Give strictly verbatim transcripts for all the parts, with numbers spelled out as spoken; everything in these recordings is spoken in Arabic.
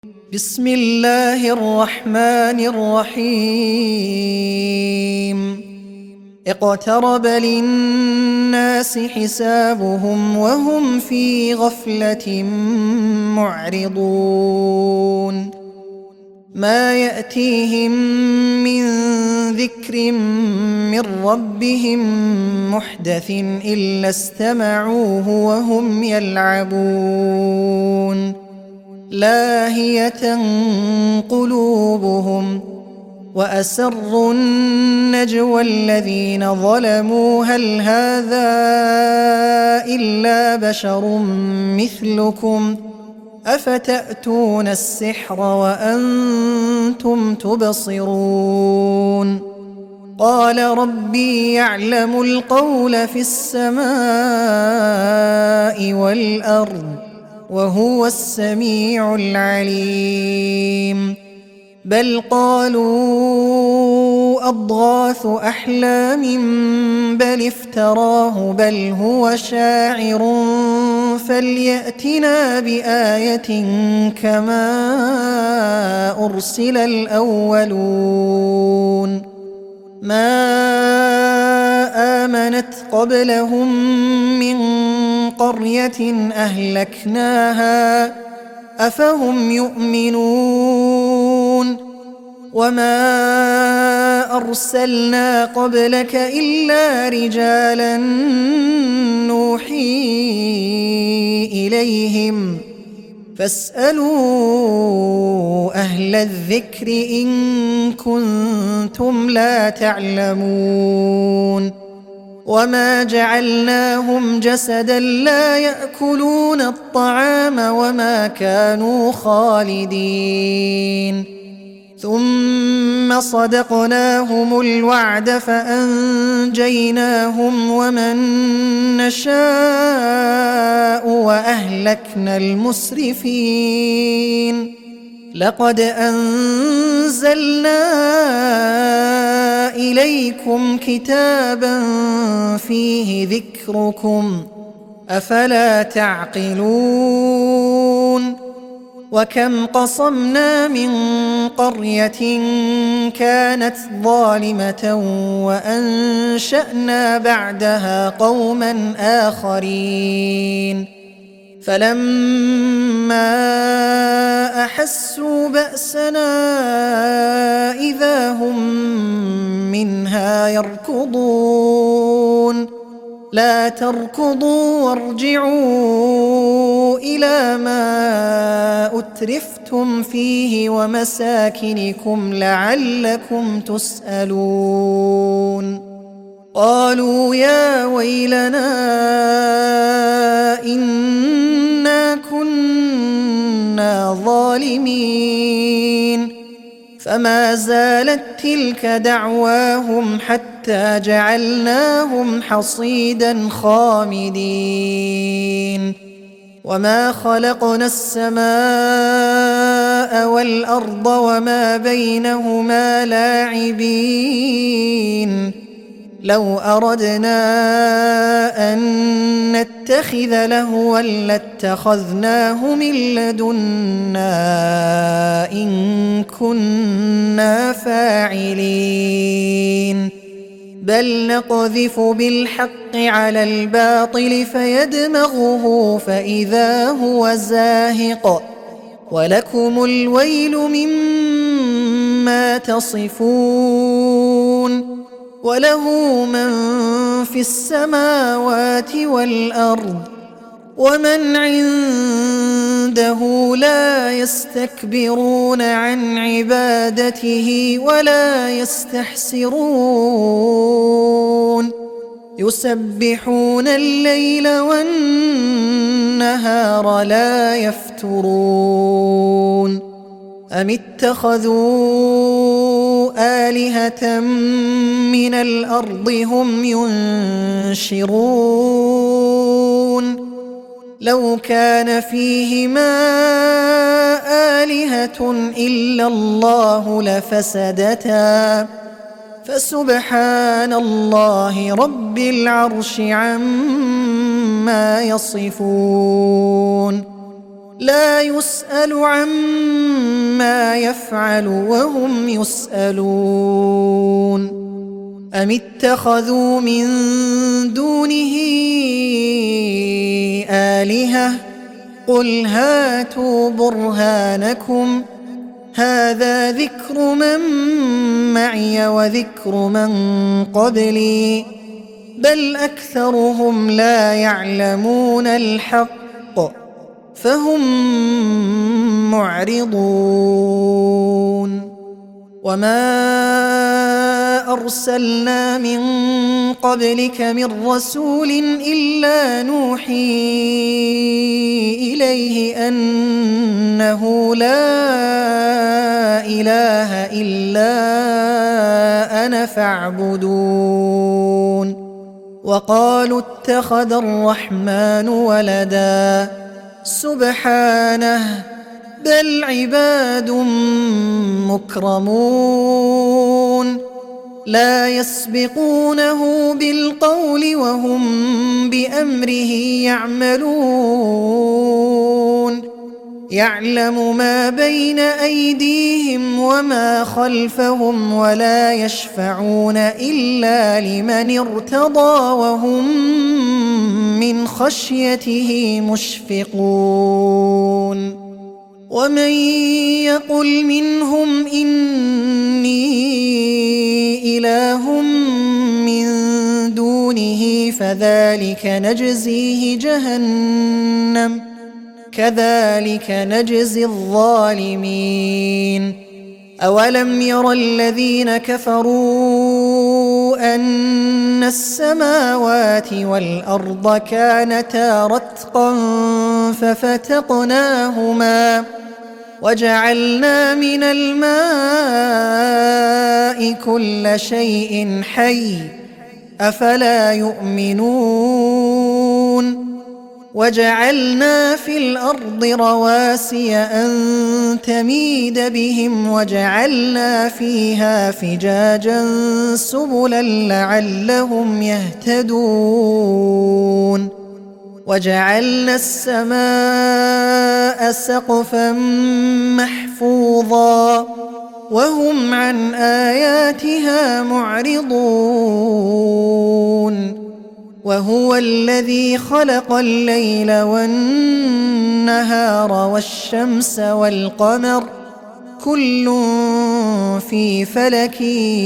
بسم الله الرحمن الرحيم اقترب للناس حسابهم وهم في غفلة معرضون ما يأتيهم من ذكر من ربهم محدث إلا استمعوه وهم يلعبون لاهية قلوبهم وأسروا النجوى الذين ظلموا هل هذا إلا بشر مثلكم أفتأتون السحر وأنتم تبصرون قال ربي يعلم القول في السماء والأرض وهو السميع العليم بل قالوا أضغاث أحلام بل افتراه بل هو شاعر فليأتنا بآية كما أرسل الأولون ما آمنت قبلهم من قرية أهلكناها أفهم يؤمنون وما أرسلنا قبلك إلا رجالا نوحي إليهم فاسألوا أهل الذكر إن كنتم لا تعلمون وما جعلناهم جسدا لا يأكلون الطعام وما كانوا خالدين ثم صدقناهم الوعد فأنجيناهم ومن نشاء وأهلكنا المسرفين لقد أنزلنا إليكم كتابا فيه ذكركم أفلا تعقلون وكم قصمنا من قرية كانت ظالمة وأنشأنا بعدها قوما آخرين فلما أحسوا بأسنا إذا هم منها يركضون لا تركضوا وارجعوا إلى ما أترفتم فيه ومساكنكم لعلكم تسألون قالوا يا ويلنا إنا كنا ظالمين فما زالت تلك دعواهم حتى جعلناهم حصيدا خامدين وما خلقنا السماء والأرض وما بينهما لاعبين لو أردنا أن نتخذ لهوا لاتخذناه من لدنا إن كنا فاعلين بل نقذف بالحق على الباطل فيدمغه فإذا هو زاهق ولكم الويل مما تصفون وله من في السماوات والأرض ومن عنده لا يستكبرون عن عبادته ولا يستحسرون يسبحون الليل والنهار لا يفترون أم اتخذوا آلهة من الأرض هم ينشرون لو كان فيهما آلهة إلا الله لفسدتا فسبحان الله رب العرش عما يصفون لا يسأل عما يفعل وهم يسألون أم اتخذوا من دونه آلهة قل هاتوا برهانكم هذا ذكر من معي وذكر من قبلي بل أكثرهم لا يعلمون الحق فهم معرضون وما أرسلنا من قبلك من رسول إلا نوحي إليه أنه لا إله إلا أنا فاعبدون وقالوا اتخذ الرحمن ولدا سبحانه بل عباد مكرمون لا يسبقونه بالقول وهم بأمره يعملون يعلم ما بين أيديهم وما خلفهم ولا يشفعون إلا لمن ارتضى وهم من خشيته مشفقون ومن يقل منهم إني إله من دونه فذلك نجزيه جهنم كذلك نجزي الظالمين أولم ير الذين كفروا أن السماوات والأرض كانتا رتقا ففتقناهما وجعلنا من الماء كل شيء حي أفلا يؤمنون وجعلنا في الأرض رواسي أن تميد بهم وجعلنا فيها فجاجا سبلا لعلهم يهتدون وجعلنا السماء سقفا محفوظا وهم عن آياتها معرضون وهو الذي خلق الليل والنهار والشمس والقمر كل في فلك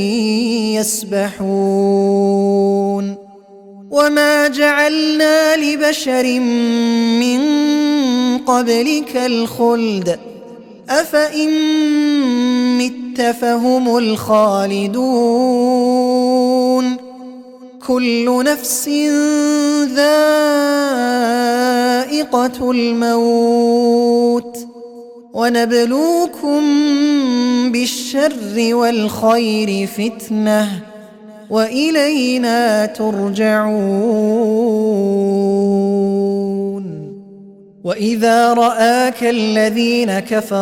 يسبحون وما جعلنا لبشر من قبلك الخلد أفإن مت فهم الخالدون كل نفس ذائقة الموت ونبلوكم بالشر والخير فتنة وإلينا ترجعون وإذا رآك الذين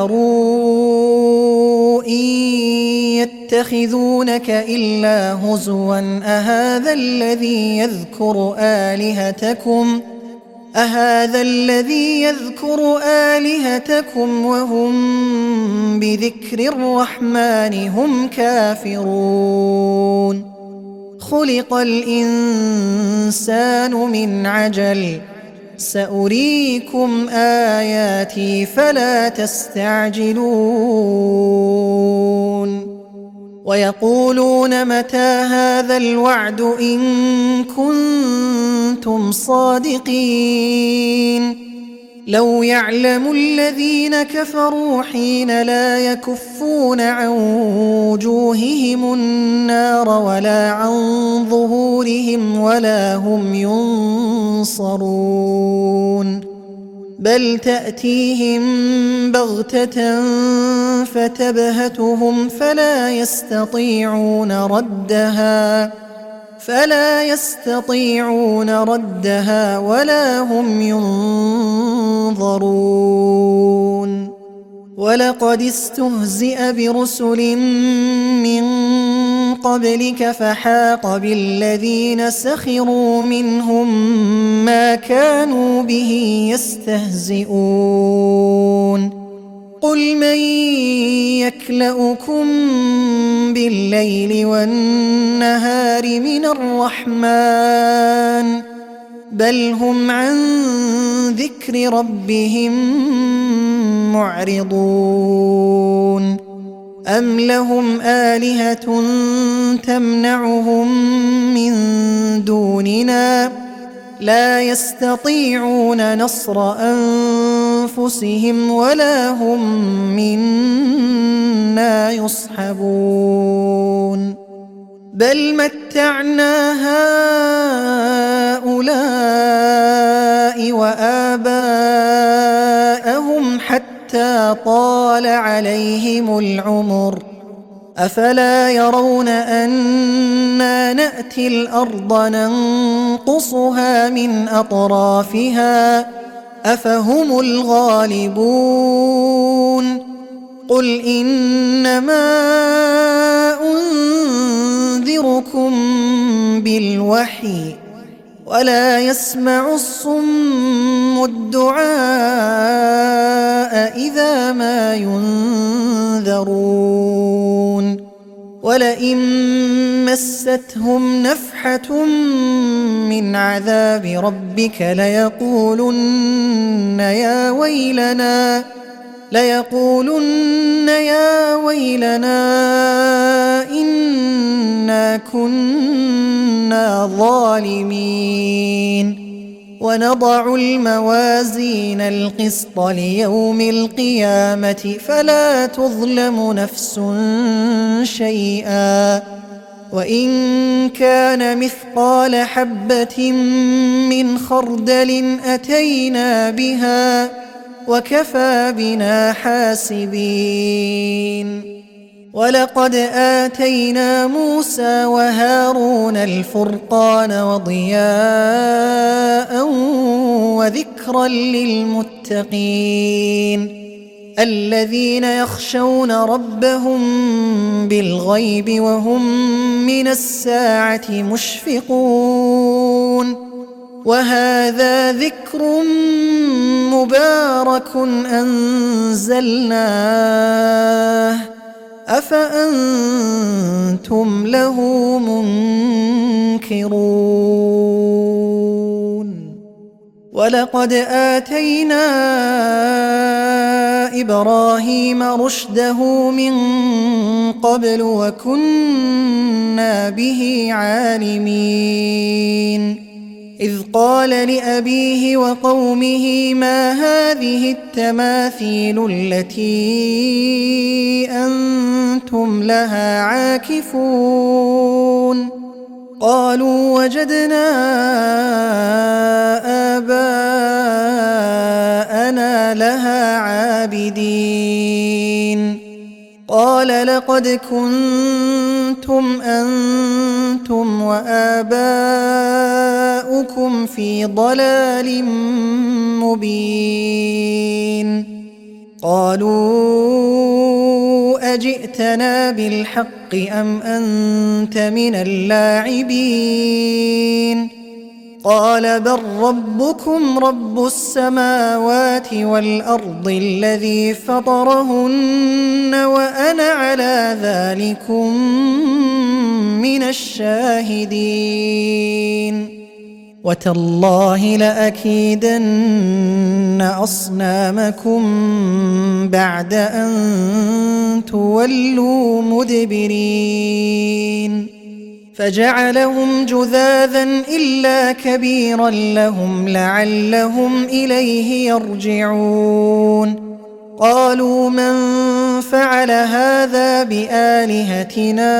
كفروا إن يتخذونك إلا هزوا أهذا الذي يذكر آلهتكم أهذا الذي يذكر آلهتكم وهم بذكر الرحمن هم كافرون خلق الإنسان من عجل سأريكم آياتي فلا تستعجلون ويقولون متى هذا الوعد إن كنتم صادقين لو يعلم الذين كفروا حين لا يكفون عن وجوههم النار ولا عن ظهورهم ولا هم ينصرون بل تأتيهم بغتة فتبهتهم فلا يستطيعون ردها فلا يستطيعون ردها ولا هم ينظرون ولقد استهزئ برسل من قبلك فحاق بالذين سخروا منهم ما كانوا به يستهزئون قل من يكلؤكم بالليل والنهار من الرحمن بل هم عن ذكر ربهم معرضون أم لهم آلهة تمنعهم من دوننا لا يستطيعون نصر أنفسهم ولا هم منا يصحبون بل متعنا هؤلاء وآباءهم حتى طال عليهم العمر أفلا يرون أنا نأتي الأرض ننقصها من أطرافها أفهم الغالبون قل إنما أنذركم بالوحي ولا يسمع الصم الدعاء إذا ما ينذرون ولئن مستهم نفحة من عذاب ربك ليقولن يا ويلنا ليقولن يا ويلنا إنا كنا ظالمين ونضع الموازين القسط ليوم القيامة فلا تظلم نفس شيئا وإن كان مثقال حبة من خردل أتينا بها وكفى بنا حاسبين ولقد آتينا موسى وهارون الفرقان وضياء وذكرا للمتقين الذين يخشون ربهم بالغيب وهم من الساعة مشفقون وهذا ذكر مبارك أنزلناه أفأنتم له منكرون ولقد آتينا إبراهيم رشده من قبل وكنا به عالمين إذ قال لأبيه وقومه ما هذه التماثيل التي أنتم لها عاكفون قالوا وجدنا آباءنا لها عابدين قال لقد كنتم أنتم وآباؤكم في ضلال مبين قالوا أجئتنا بالحق أم أنت من اللاعبين قال بل ربكم رب السماوات والأرض الذي فطرهن وأنا على ذلكم من الشاهدين وتالله لأكيدن أصنامكم بعد أن تولوا مدبرين فجعلهم جذاذا إلا كبيرا لهم لعلهم إليه يرجعون قالوا من فعل هذا بآلهتنا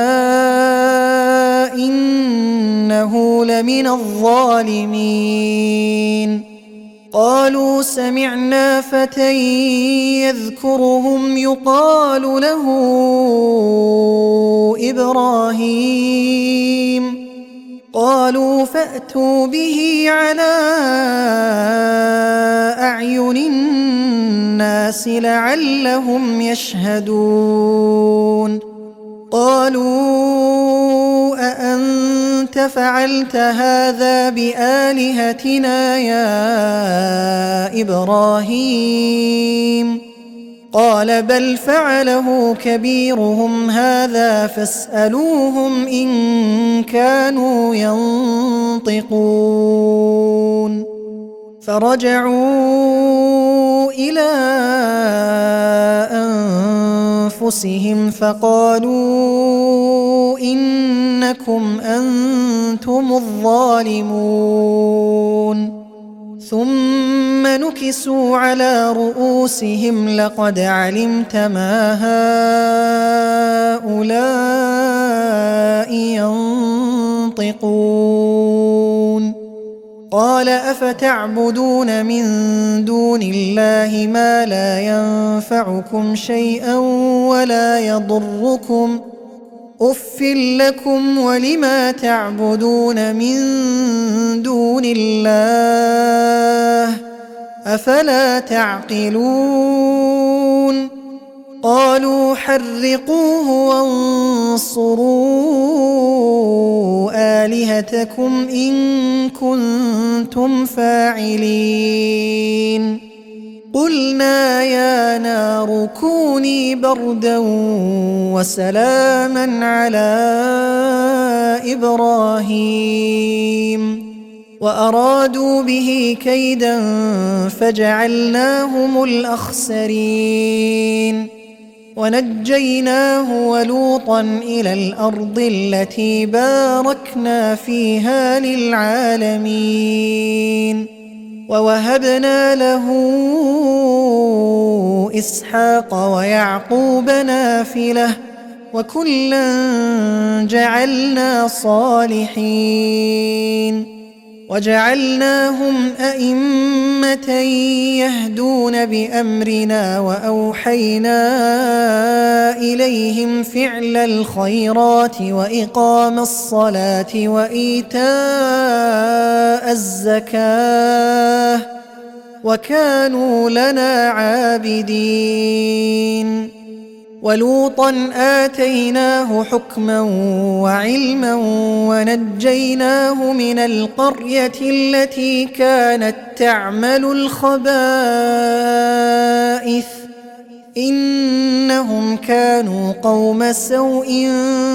إنه لمن الظالمين قالوا سمعنا فتى يذكرهم يقال له إبراهيم قالوا فأتوا به على أعين الناس لعلهم يشهدون قالوا أأنت فعلت هذا بآلهتنا يا إبراهيم قال بل فعله كبيرهم هذا فاسألوهم إن كانوا ينطقون فرجعوا إلى أنفسهم فقالوا إنكم أنتم الظالمون ثم نكسوا على رؤوسهم لقد علمت ما هؤلاء ينطقون قال أفتعبدون من دون الله ما لا ينفعكم شيئا ولا يضركم أف لكم ولما تعبدون من دون الله أفلا تعقلون قالوا حرقوه وانصروا آلهتكم إن كنتم فاعلين قلنا يا نار كوني بردا وسلاما على إبراهيم وأرادوا به كيدا فجعلناهم الأخسرين ونجيناه ولوطا إلى الأرض التي باركنا فيها للعالمين ووهبنا له إسحاق ويعقوب نافلة وكلا جعلنا صالحين وجعلناهم أئمة يهدون بأمرنا وأوحينا إليهم فعل الخيرات وإقام الصلاة وإيتاء الزكاة وكانوا لنا عابدين ولوطا آتيناه حكما وعلما ونجيناه من القرية التي كانت تعمل الخبائث إنهم كانوا قوم سوء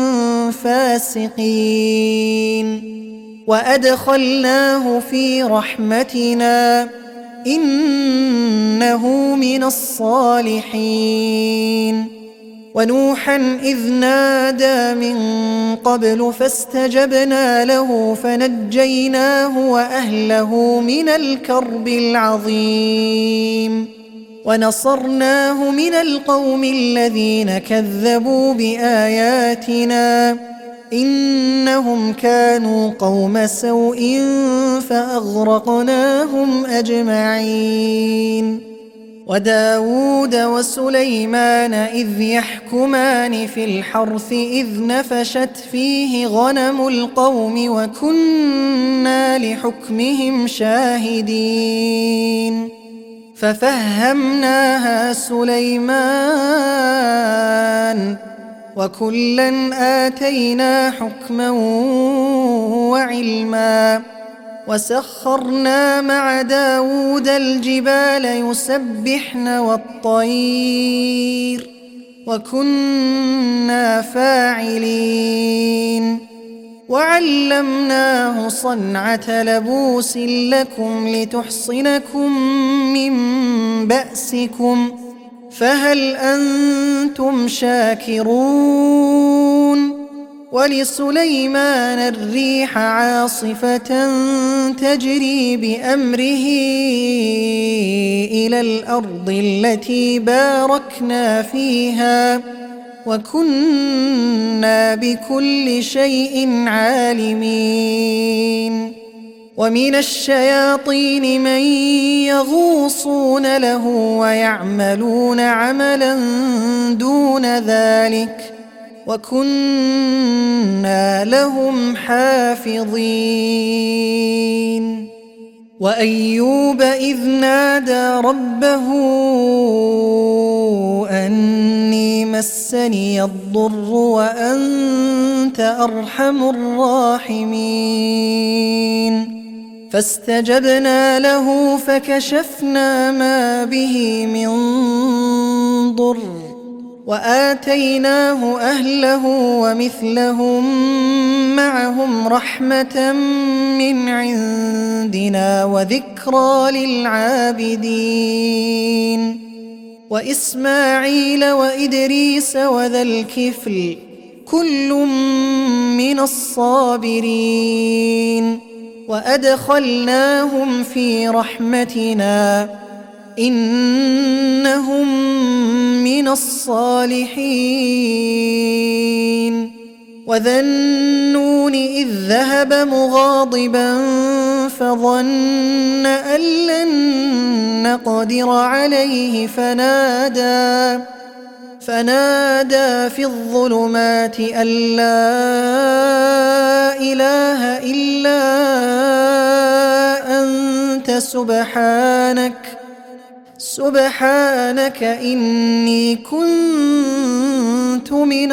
فاسقين وأدخلناه في رحمتنا إنه من الصالحين ونوحا إذ نادى من قبل فاستجبنا له فنجيناه وأهله من الكرب العظيم ونصرناه من القوم الذين كذبوا بآياتنا إنهم كانوا قوم سوء فأغرقناهم أجمعين وداود وسليمان إذ يحكمان في الحرث إذ نفشت فيه غنم القوم وكنا لحكمهم شاهدين ففهمناها سليمان وكلا آتينا حكما وعلما وسخرنا مع داود الجبال يسبحن والطير وكنا فاعلين وعلمناه صنعة لبوس لكم لتحصنكم من بأسكم فهل أنتم شاكرون ولسليمان الريح عاصفة تجري بأمره إلى الأرض التي باركنا فيها وكنا بكل شيء عالمين ومن الشياطين من يغوصون له ويعملون عملا دون ذلك وكنا لهم حافظين وأيوب إذ نادى ربه أني مسني الضر وأنت أرحم الراحمين فاستجبنا له فكشفنا ما به من ضر وآتيناه أهله ومثلهم معهم رحمة من عندنا وذكرى للعابدين وإسماعيل وإدريس وذا الكفل كل من الصابرين وأدخلناهم في رحمتنا إنهم من الصالحين وذا النون إذ ذهب مغاضبا فظن أن لن نقدر عليه فنادى فنادى في الظلمات أن لا إله إلا أنت سبحانك سبحانك إني كنت من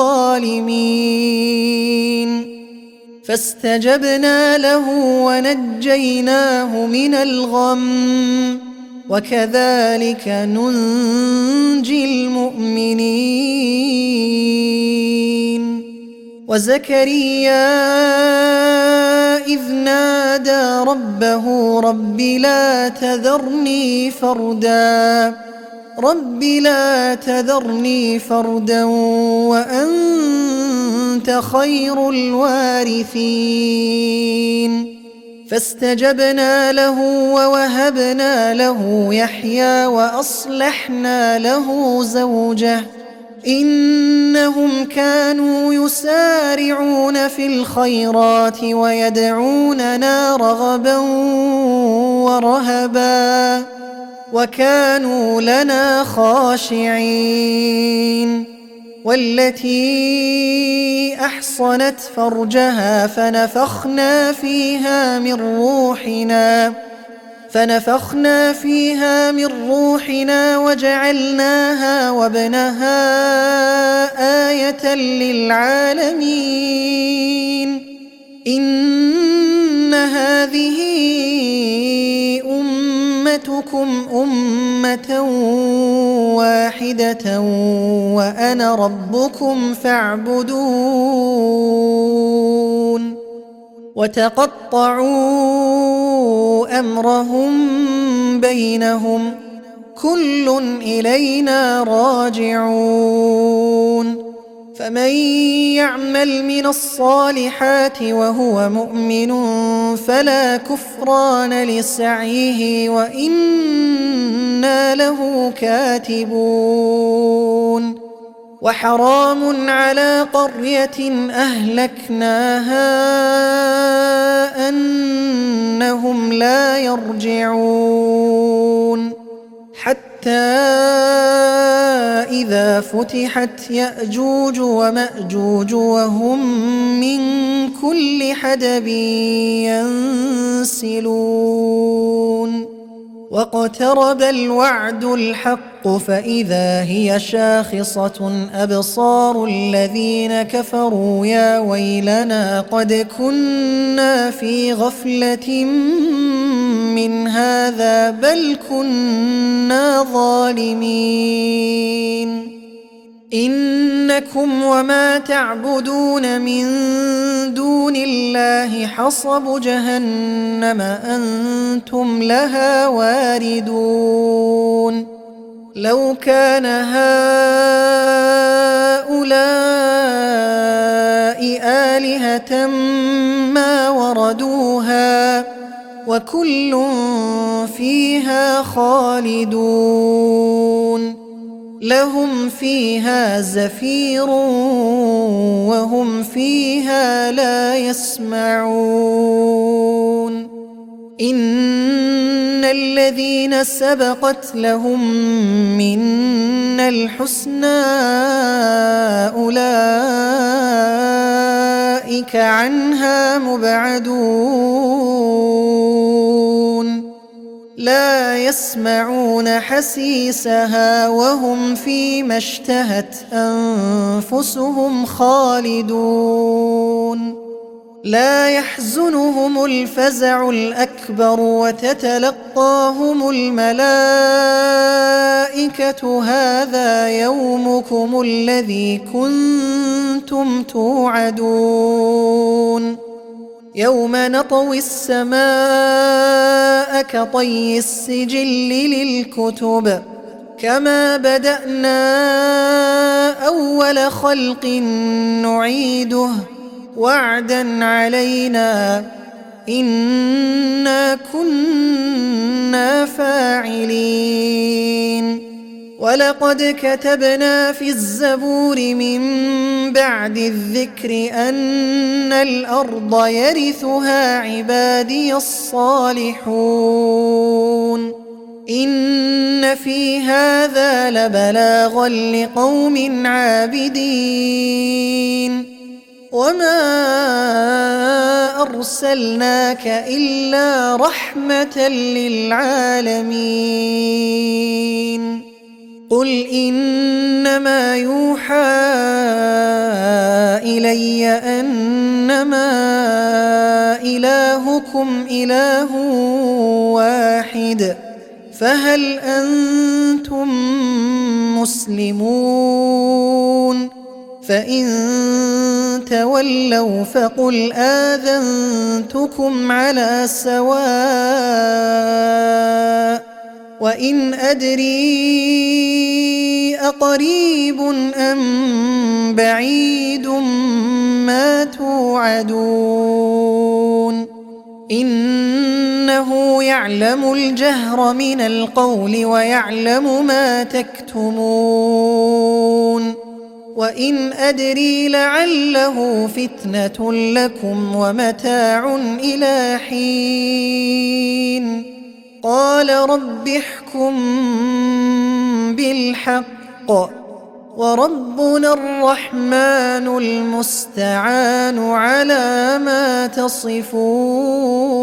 الظالمين فاستجبنا له ونجيناه من الغم وكذلك ننجي المؤمنين وزكريا إذ نادى ربه رب لا تذرني فردا رب لا تذرني فردا وأنت خير الوارثين فاستجبنا له ووهبنا له يحيى وأصلحنا له زوجه إنهم كانوا يسارعون في الخيرات ويدعوننا رغبا ورهبا وكانوا لنا خاشعين والتي أحصنت فرجها فنفخنا فيها من روحنا فنفخنا فيها من روحنا وجعلناها وابنها آية للعالمين إن هذه أمتكم أمة واحدة وأنا ربكم فاعبدون وتقطعوا أمرهم بينهم كل إلينا راجعون فمن يعمل من الصالحات وهو مؤمن فلا كفران لسعيه وإنا له كاتبون وحرام على قرية أهلكناها أنهم لا يرجعون حتى إذا فتحت يأجوج ومأجوج وهم من كل حدب ينسلون واقترب الوعد الحق فإذا هي شاخصة أبصار الذين كفروا يا ويلنا قد كنا في غفلة من هذا بل كنا ظالمين إنكم وما تعبدون من دون الله حصب جهنم أنتم لها واردون لو كان هؤلاء آلهة ما وردوها وكل فيها خالدون لهم فيها زفير وهم فيها لا يسمعون إن الذين سبقت لهم منا الحسنى أولئك عنها مبعدون لا يسمعون حسيسها وهم فيما اشتهت أنفسهم خالدون لا يحزنهم الفزع الأكبر وتتلقاهم الملائكة هذا يومكم الذي كنتم توعدون يوم نطوي السماء كطي السجل للكتب كما بدأنا أول خلق نعيده وعدا علينا إنا كنا فاعلين ولقد كتبنا في الزبور من بعد الذكر أن الأرض يرثها عبادي الصالحون إن في هذا لبلاغا لقوم عابدين وما أرسلناك إلا رحمة للعالمين قل إنما يوحى إلي أنما إلهكم إله واحد فهل أنتم مسلمون فإن تولوا فقل آذنتكم على سواء وإن أدري أقريب أم بعيد ما توعدون إنه يعلم الجهر من القول ويعلم ما تكتمون وإن أدري لعله فتنة لكم ومتاع إلى حين قال رب احكم بالحق وربنا الرحمن المستعان على ما تصفون.